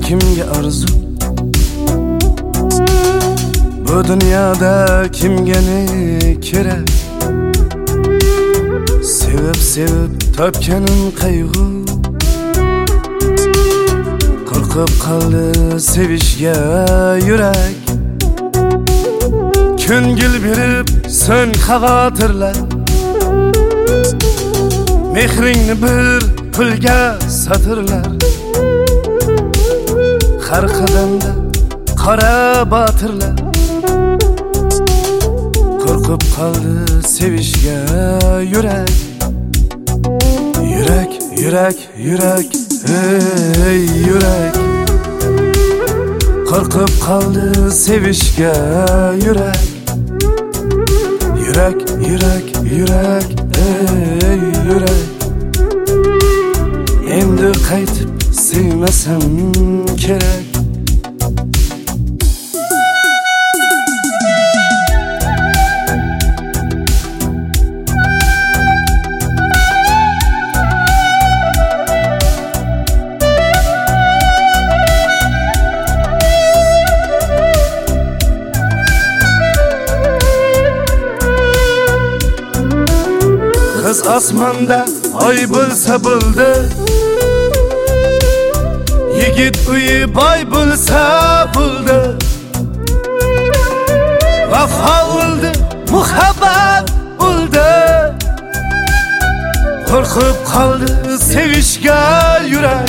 kimga arzu? Bu dunyoda kimga ne kerak? Sevib topganim qayg'u, qo'rqib qoldi sevishga yurak. Ko'ngil berib so'ng xavotirlar, mehringni bir pulga satirlar. Har qadamda qora botirlar, qo'rqib qoldi sevishga yurak. Yurak, ey yurak, qo'rqib qoldi sevishga yurak. Yurak, ey yurak, endi qaytib sevmasam kerak. Kız osmonda oy bo'lsa bo'ldi, yigit uyi boy bo'lsa bo'ldi. Vafo o'ldi, muhabbat o'ldi, qo'rqib qoldi sevishga yurak.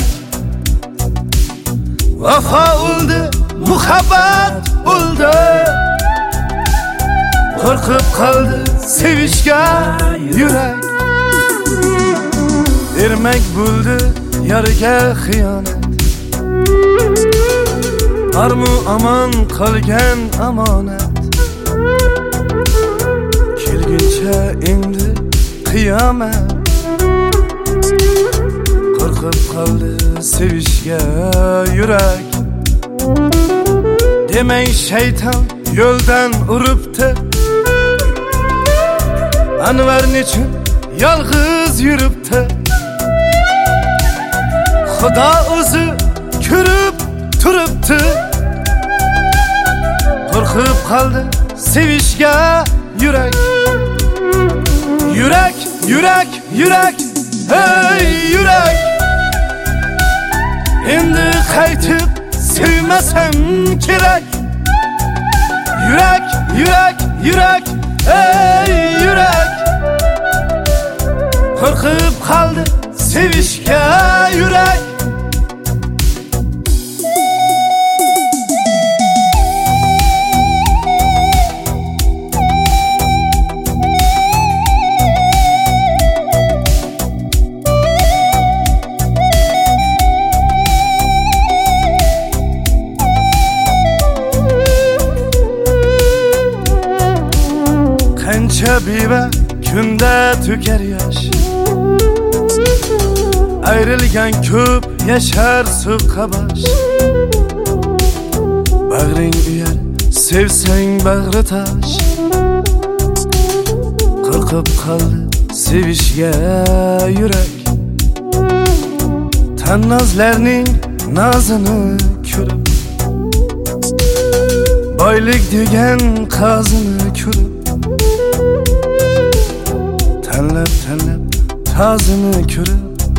Vafo o'ldi, muhabbat o'ldi, qo'rqib qoldi sevishga yurak. Ermak bo'ldi yarga xiyonat, bormi aman qolgan amonat. Kelguncha endi qiyomat, qo'rqib qoldi sevishga yurak. Demang shayton yo'ldan uribdi, Anvar nechun yolg'iz yuribdi. Xudo o'zi ko'rib turibdi, qo'rqib qoldi sevishga yurak. Yurak, ey yurak, endi qaytib sevmasam kerak. Yurak, ey yurak, qo'rqib qoldi sevishga yurak. Qancha beva kunda to'kar yosh, ayrilgan ko'p yashar so'qqabosh. Bag'ring uyar sevsang bag'ri tosh, qo'rqib qoldi sevishga yurak. Tannozlarning nozini ko'rib, boylik degan qozini ko'rib, tanlab tozini ko'rib,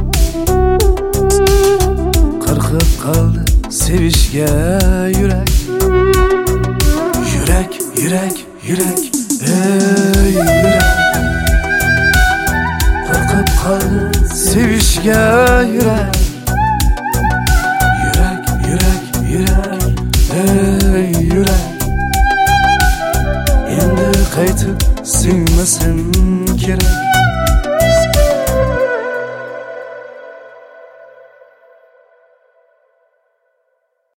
qo'rqib qoldi sevishga yurak. Yurak, ey yurak, qo'rqib qoldi sevishga yurak. Yurak, ey yurak, endi qaytib sevmasam